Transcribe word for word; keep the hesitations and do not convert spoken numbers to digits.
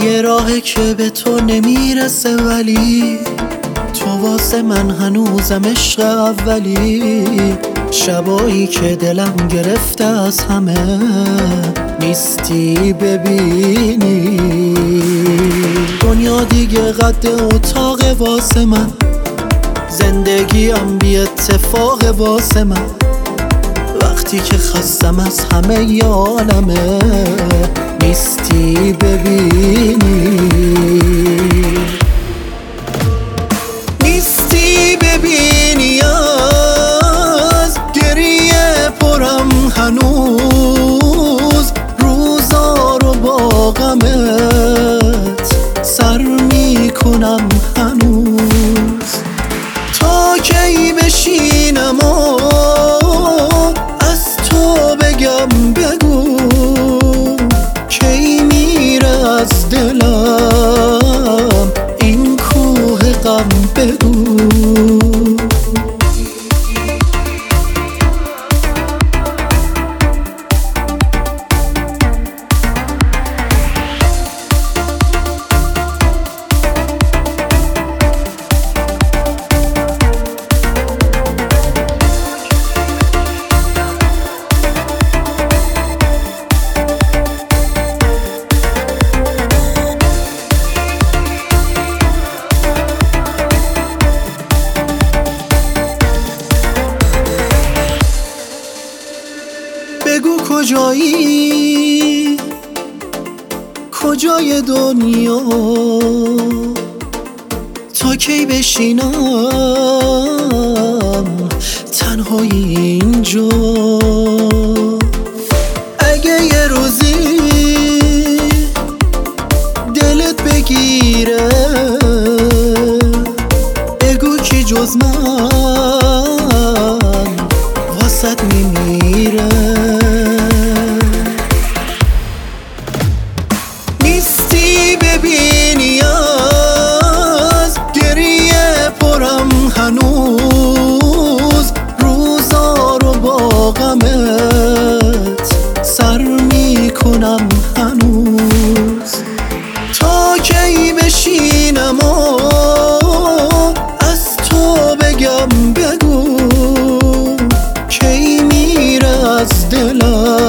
یه راهه که به تو نمیرسه، ولی تو واسه من هنوزم عشق اولی. شبایی که دلم گرفته از همه نیستی ببینی. دنیا دیگه قد اتاق واسه من، زندگیم بی اتفاق واسه من. وقتی که خستم از همه ی عالمه نیستی ببینی. نیستی ببینی، از گریه پرم هنوز، روزا رو با غمت سر میکنم هنوز. تا کی بشینم و از تو بگم بگو، کی میره از دلم این کوه غم بگو. بگو کجایی، کجای دنیا، تا کی بشینم تنهایی اینجا. اگه یه روزی دلت بگیره، بگو کی جز من واسط میمیره. نیستی ببینی، از گریه پرم هنوز، روزا رو با غمت سر میکنم هنوز. تا کی بشینم و از تو بگم بگو، کی میره از دلم